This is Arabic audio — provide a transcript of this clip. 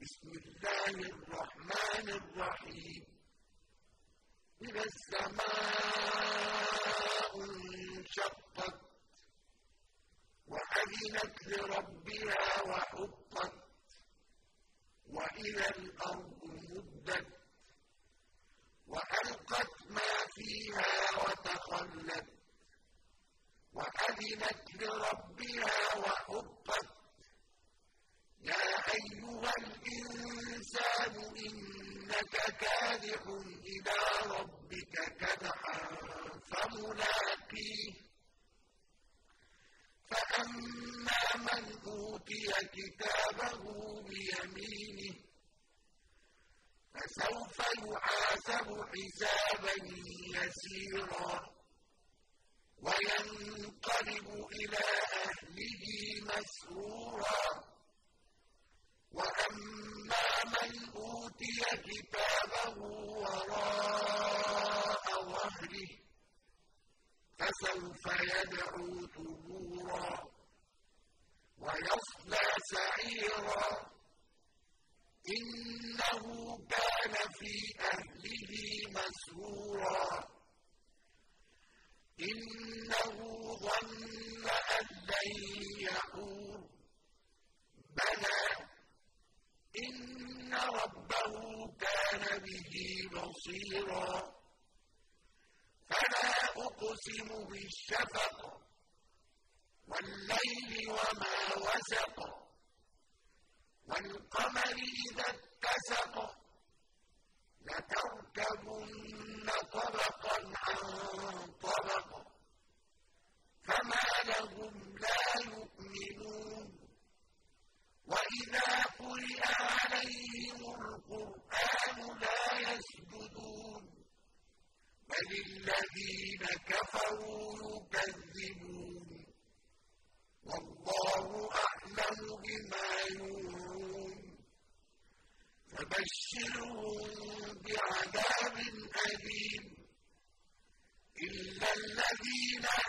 بسم الله الرحمن الرحيم إذا السماء انشقت وأذنت لربها وحقت وإذا الأرض مدت وألقت ما فيها وتخلت وأذنت لربها وحقت يا أيها الإنسان إنك كادح إلى ربك كدحا فملاقيه فأما من أوتي كتابه بيمينه فسوف يحاسب حسابا يسيرا وينقلب إلى أهله مسرورا وأما من أوتي كتابه وراء ظهره فسوف يدعو ثبورا ويصلى سعيرا إنه كان في أهله مسرورا إنه ظن أن لن يحور بلى إن ربه كان به بصيرا فلا أقسم بالشفق والليل وما وسق والقمر إذا اتسق لتركبن طبقا عن طبق فما لهم لا يؤمنون وإذا قرئ عليهم القرآن لا يسجدون بل الذين كفروا يكذبون والله أعلم بما يوعون فبشرهم بعذاب أليم إلا الذين